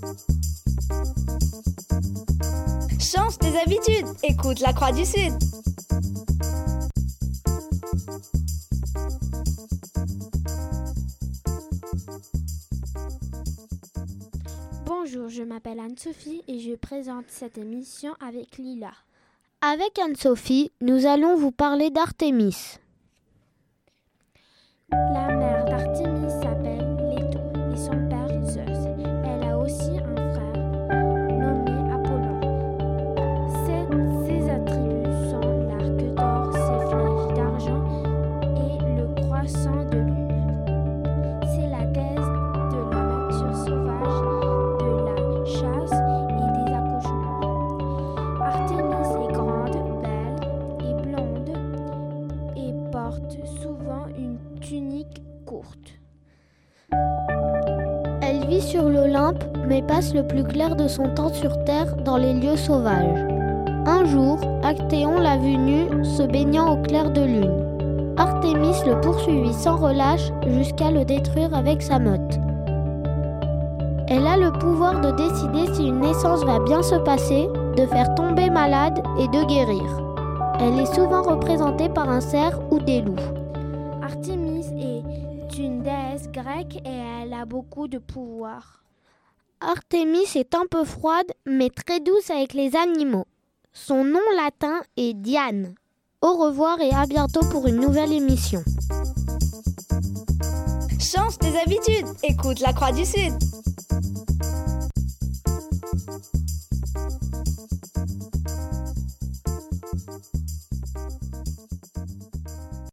Change tes habitudes, écoute la Croix du Sud. Bonjour, je m'appelle Anne-Sophie et je présente cette émission avec Lila. Avec Anne-Sophie, nous allons vous parler d'Artémis. La mère d'Artémis s'appelle Leto et son père Zeus. Elle a aussi un frère nommé Apollon. Ses attributs sont l'arc d'or, ses flèches d'argent et le croissant de lune. C'est la déesse de la nature sauvage, de la chasse et des accouchements. Artémis est grande, belle et blonde et porte souvent une tunique courte. Elle vit sur l'Olympe, mais passe le plus clair de son temps sur Terre dans les lieux sauvages. Un jour, Actéon l'a vue nue, se baignant au clair de lune. Artémis le poursuivit sans relâche jusqu'à le détruire avec sa meute. Elle a le pouvoir de décider si une naissance va bien se passer, de faire tomber malade et de guérir. Elle est souvent représentée par un cerf ou des loups. Artémis est une déesse grecque et elle a beaucoup de pouvoir. Artémis est un peu froide, mais très douce avec les animaux. Son nom latin est Diane. Au revoir et à bientôt pour une nouvelle émission. Change tes habitudes, écoute la Croix du Sud.